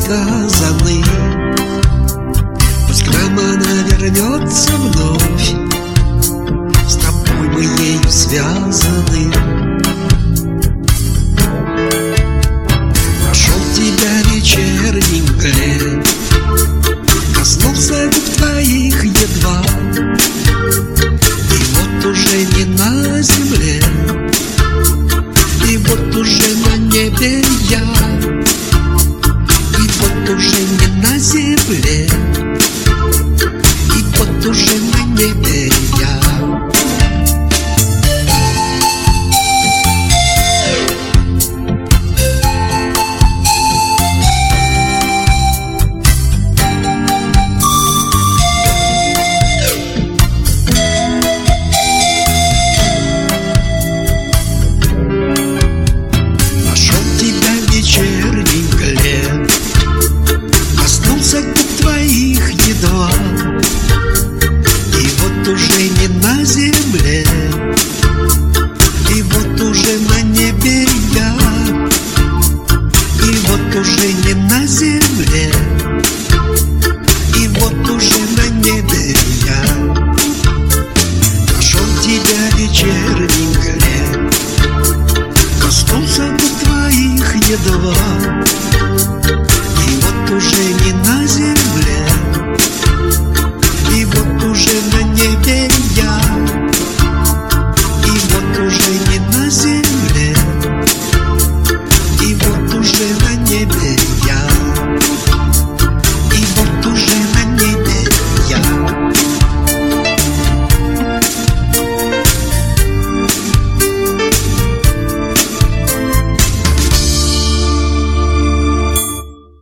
сказаны. Пусть к нам она вернется вновь, с тобой мы ею связаны. Нашел тебя вечерней мгле, коснулся губ твоих едва, и вот уже не на земле, и вот уже на небе я, и вот уже не на земле, и вот уже на небе я. Коснулся губ твоих едва, и вот уже не на земле, и вот уже на небе я, и вот уже не на земле, и вот уже на небе я. Нашел тебя вечерней мгле, коснулся губ твоих едва, и вот уже не